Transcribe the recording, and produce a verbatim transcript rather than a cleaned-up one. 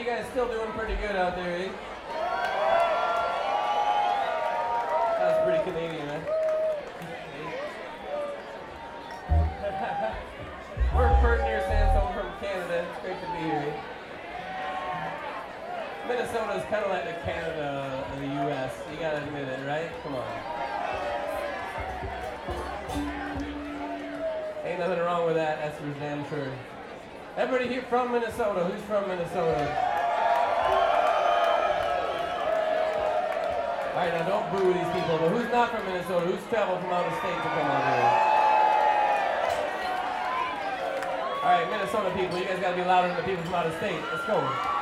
guys still doing pretty good out there, eh? That's pretty Canadian, eh? We're Pert near Sandstone from Canada. It's great to be here, eh? Minnesota is kind of like the Canada of the U S. You gotta admit it, right? Come on. Ain't nothing wrong with that, that's for damn sure. Everybody here from Minnesota? Who's from Minnesota? All right, now don't boo these people, but who's not from Minnesota? Who's traveled from out of state to come out here? All right, Minnesota people, you guys gotta be louder than the people from out of state. Let's go.